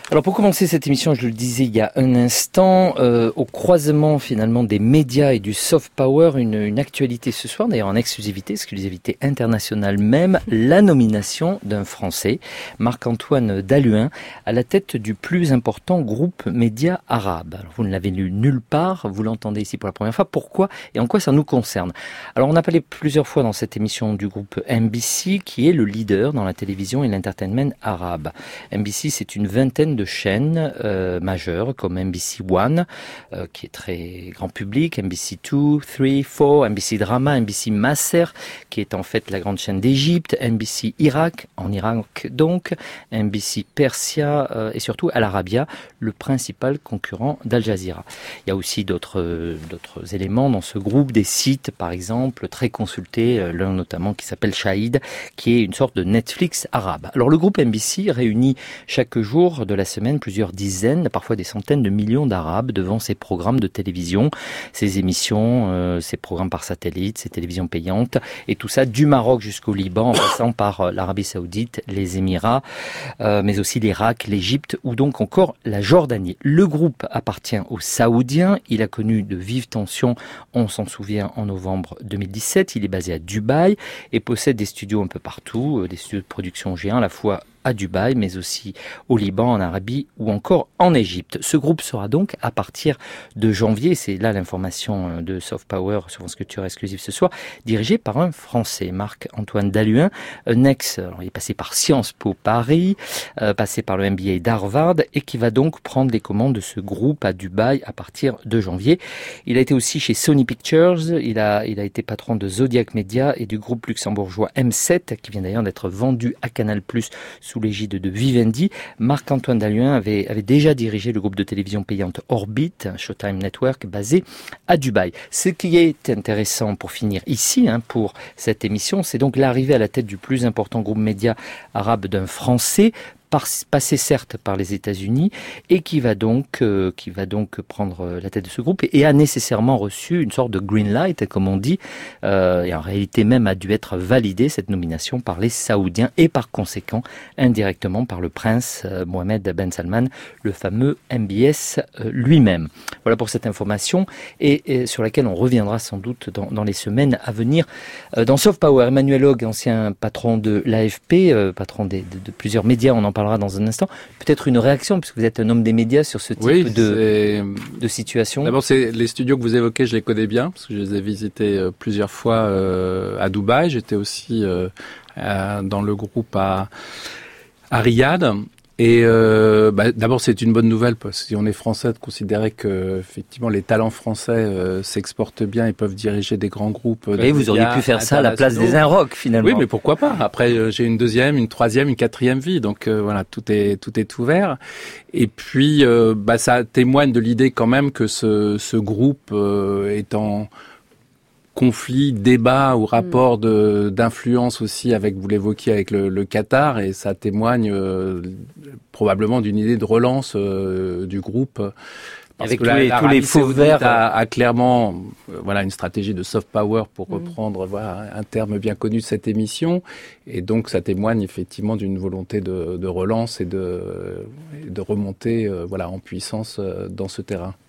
Alors pour commencer cette émission, je le disais il y a un instant, au croisement finalement des médias et du soft power, une actualité ce soir, d'ailleurs en exclusivité internationale même, la nomination d'un Français, Marc-Antoine Daluin, à la tête du plus important groupe média arabe. Alors vous ne l'avez lu nulle part, vous l'entendez ici pour la première fois. Pourquoi et en quoi ça nous concerne? Alors on a parlé plusieurs fois dans cette émission du groupe MBC, qui est le leader dans la télévision et l'entertainment arabe. MBC, c'est une vingtaine de chaînes majeures comme MBC One, qui est très grand public, MBC 2, 3, 4, MBC Drama, MBC Masser, qui est en fait la grande chaîne d'Égypte, MBC Irak, en Irak donc, MBC Persia et surtout Al Arabiya, le principal concurrent d'Al Jazeera. Il y a aussi d'autres éléments dans ce groupe, des sites par exemple très consultés, l'un notamment qui s'appelle Shahid, qui est une sorte de Netflix arabe. Alors le groupe MBC réunit chaque jour de la semaine plusieurs dizaines, parfois des centaines de millions d'Arabes devant ses programmes de télévision, ses émissions, ses programmes par satellite, ses télévisions payantes, et tout ça du Maroc jusqu'au Liban, en passant par l'Arabie Saoudite, les Émirats, mais aussi l'Irak, l'Égypte ou donc encore la Jordanie. Le groupe appartient aux Saoudiens, il a connu de vives tensions, on s'en souvient, en novembre 2017, il est basé à Dubaï et possède des studios un peu partout, des studios de production géants à la fois à Dubaï, mais aussi au Liban, en Arabie ou encore en Égypte. Ce groupe sera donc, à partir de janvier, c'est là l'information de Soft Power sur France Culture exclusive ce soir, dirigé par un Français, Marc-Antoine Daluin, un alors il est passé par Sciences Po Paris, passé par le MBA d'Harvard, et qui va donc prendre les commandes de ce groupe à Dubaï à partir de janvier. Il a été aussi chez Sony Pictures, il a été patron de Zodiac Media et du groupe luxembourgeois M7, qui vient d'ailleurs d'être vendu à Canal+, sous l'égide de Vivendi. Marc-Antoine Daluin avait déjà dirigé le groupe de télévision payante Orbit, Showtime Network, basé à Dubaï. Ce qui est intéressant pour finir ici, pour cette émission, c'est donc l'arrivée à la tête du plus important groupe média arabe d'un Français, passé certes par les États-Unis, et qui va donc prendre la tête de ce groupe et a nécessairement reçu une sorte de green light, comme on dit, et en réalité même a dû être validée cette nomination par les Saoudiens et par conséquent indirectement par le prince Mohammed Ben Salman, le fameux MBS lui-même. Voilà pour cette information et sur laquelle on reviendra sans doute dans les semaines à venir. Dans Soft Power, Emmanuel Hogg, ancien patron de l'AFP, patron de plusieurs médias, on en parlera dans un instant. Peut-être une réaction, puisque vous êtes un homme des médias, sur ce type de situation. D'abord, c'est les studios que vous évoquez, je les connais bien, parce que je les ai visités plusieurs fois à Dubaï. J'étais aussi dans le groupe à Riyad. Et d'abord, c'est une bonne nouvelle, parce que si on est français, de considérer que effectivement les talents français s'exportent bien et peuvent diriger des grands groupes. Oui, vous auriez pu faire ça à la place des Inrocks, finalement. Oui, mais pourquoi pas? Après, j'ai une deuxième, une troisième, une quatrième vie, donc voilà, tout est ouvert. Et puis, ça témoigne de l'idée quand même que ce groupe est en conflit, débat ou rapport d'influence aussi avec, vous l'évoquiez, avec le Qatar, et ça témoigne probablement d'une idée de relance du groupe. Parce avec que tous les faux verts a clairement une stratégie de soft power, pour reprendre un terme bien connu de cette émission, et donc ça témoigne effectivement d'une volonté de relance et de remonter en puissance dans ce terrain.